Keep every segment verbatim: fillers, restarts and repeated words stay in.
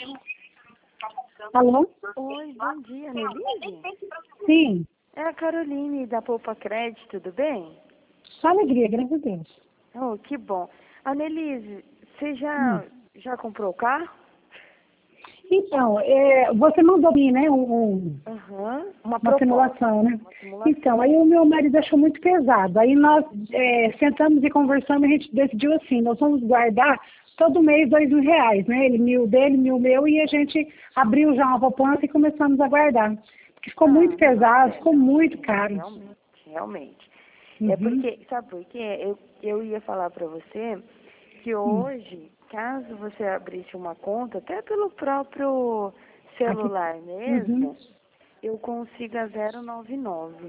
Alô? Oi, bom dia, Nelise? Sim. É a Caroline da Poupa Crédito, tudo bem? Só alegria, graças a Deus. Oh, que bom. A Nelise, você já, Hum. já comprou o carro? Então, é, você mandou mim, né, um, um- Aham. Uma uma proposta. simulação, né? Uma simulação. Então, aí o meu marido achou muito pesado. Aí nós é, sentamos e conversamos e a gente decidiu assim, nós vamos guardar todo mês dois mil reais, né? Ele mil dele, mil meu, e a gente abriu já uma poupança e começamos a guardar. Porque ficou Ah, muito pesado, é, ficou não, muito sim, caro. realmente, realmente. É Uhum. porque, sabe por quê? Eu, eu ia falar pra você que Hum. hoje, caso você abrisse uma conta, até pelo próprio Aqui. celular Uhum. mesmo, eu consigo a zero nove nove.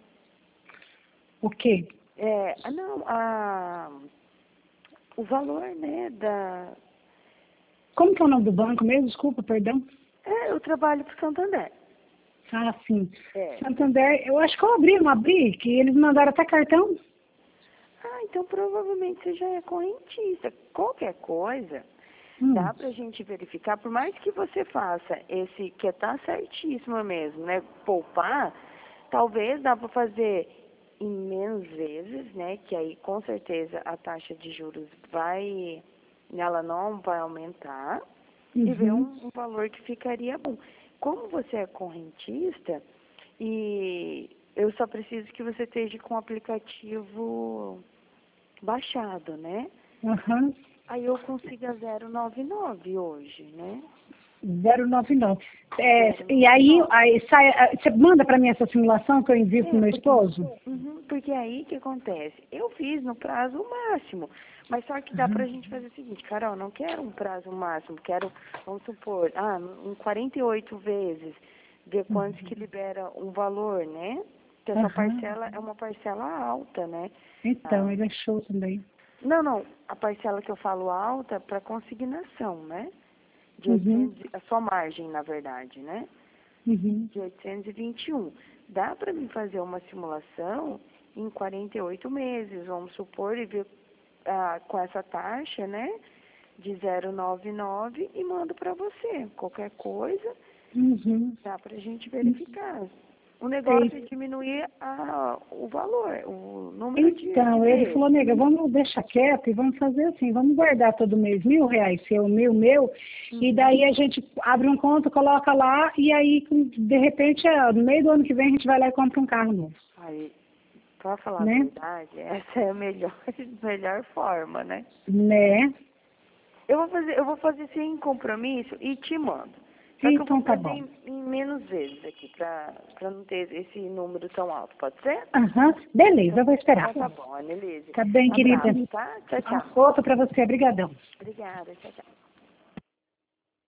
O quê? É, ah, não, a, o valor, né, da... Como que é o nome do banco mesmo? Desculpa, perdão. É, eu trabalho pro Santander. Ah, sim. É. Santander, eu acho que eu abri, não abri, que eles mandaram até cartão. Ah, então provavelmente você já é correntista. Qualquer coisa, Hum. dá pra gente verificar, por mais que você faça esse, que tá certíssimo mesmo, né, poupar, talvez dá pra fazer em menos vezes, né, que aí com certeza a taxa de juros vai, ela não vai aumentar, e ver um, Uhum. um valor que ficaria bom. Como você é correntista, e eu só preciso que você esteja com o aplicativo baixado, né? Aham. Aí eu consigo a zero nove nove hoje, né? zero nove nove. É, e aí, zero nove nove. aí sai, ah, você manda para mim essa simulação que eu envio pro É, meu porque, esposo? uhum, porque aí o que acontece? Eu fiz no prazo máximo, mas só que dá pra gente fazer o seguinte, Carol, não quero um prazo máximo, quero, vamos supor, ah, um quarenta e oito vezes, ver quantos que libera um valor, né? Porque essa Aham. parcela é uma parcela alta, né? Então, Ah, ele achou também. não, não, a parcela que eu falo alta é para consignação, né? De Uhum. oitocentos, a sua margem, na verdade, né? Uhum. De oitocentos e vinte e um. Dá para mim fazer uma simulação em quarenta e oito meses, vamos supor, e ver ah, com essa taxa, né? De zero nove nove e mando para você. Qualquer coisa, Uhum. dá para a gente verificar. O negócio é Sei. diminuir a, o valor, o número de, de Então, ele falou, vezes. nega, vamos deixar quieto e vamos fazer assim, vamos guardar todo mês mil reais seu, mil, meu, e Uhum. daí a gente abre um conto, coloca lá, e aí, de repente, é, no meio do ano que vem, a gente vai lá e compra um carro novo, Aí, para falar a né? verdade, essa é a melhor, melhor forma, né? Né? Eu vou fazer, eu vou fazer sem compromisso e te mando. Só que eu vou Então tá fazer bom. em, em menos vezes aqui, pra, pra não ter esse número tão alto, pode ser? Aham, beleza, Então, eu vou esperar. então tá bom, Annelise. Tá bem, Um querida. abraço, tá? Tchau, tchau. Outro para você, obrigadão. Obrigada, tchau, tchau.